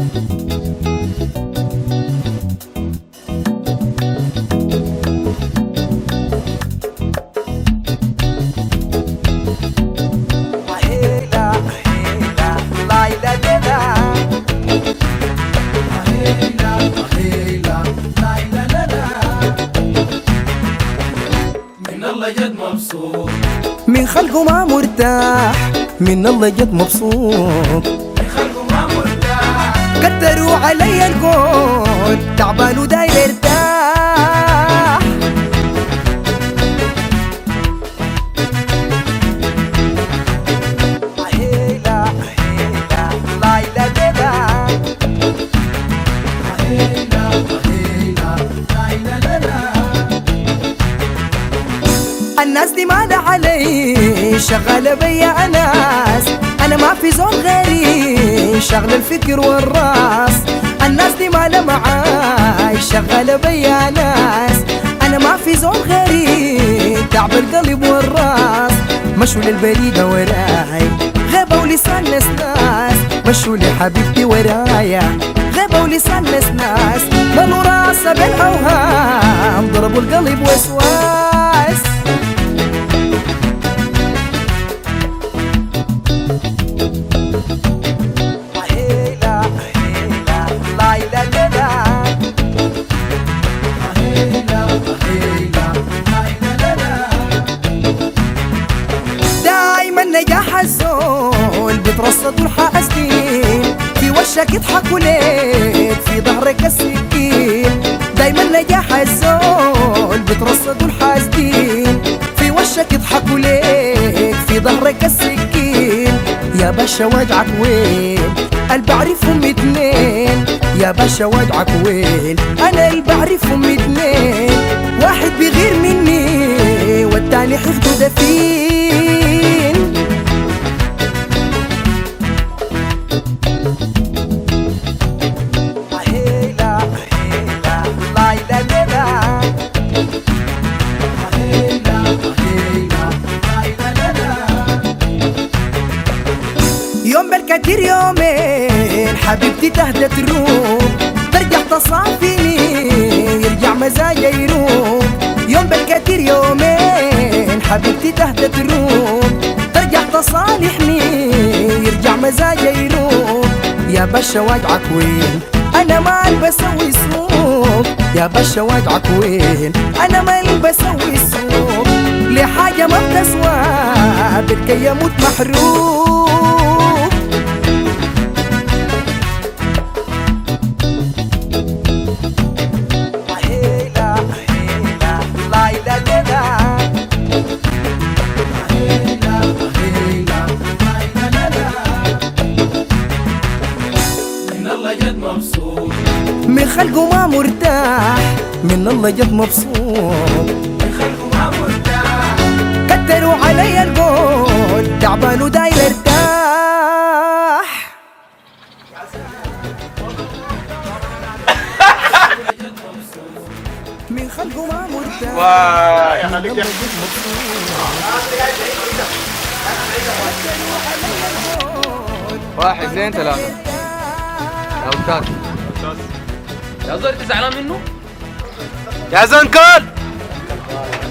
من خلقه ما مرتاح، من الله جد مبسوط. من خلقه ما مرتاح، كتروا علي القول تعبان وداير ارتاح. هيلا هيلا لايلا ليلا، هيلا هيلا لايلا ليلا. الناس دي مالها علي شغالة بيا ناس، أنا ما في زول غيري شغل الفكر والراس. الناس دي مالها معاي شغالة بيا ناس، أنا ما في زول غيري تعب القلب والراس. مشوا للبريدة وراي غيبة ولسان ناس، مشوا لحبيبتي ورايا غيبة ولسان ناس. ضلوا راسها بالأوهام ضربوا القلب وسواس. نجاح الزول بترصدوا الحاسدين، في وشك يضحكوا ليك في ظهرك السكين. دايما نجاح الزول بترصدوا الحاسدين، في وشك يضحكوا ليك في ظهرك السكين. يا باشا وجعك وين اللي بعرفهم اتنين، يا باشا وجعك وين انا اللي بعرفهم اتنين. واحد بيغير مني والتاني حقده دفين. يوم بالكتير يومين حبيبتي تهدى تروح، ترجع تصافيني يرجع مزاجي يروح. يوم بالكتير يومين حبيبتي تهدى تروح، ترجع تصالحني يرجع مزاجي يروح. يا باشا وجعك وين انا ما بسوي سوق، يا باشا وجعك وين انا ما بسوي سوق. لحاجة ما بتسوى بدكي يموت محروق. من خلقه ما مرتاح، من الله جد مبسوط. من خلقه ما مرتاح، كتروا علي القول تعبان وداير ارتاح. من خلقه ما مرتاح، واي خليك يا واحد اثنين ثلاثة. يا أستاذ يا زول أنت زعلان منه؟ يا زنكر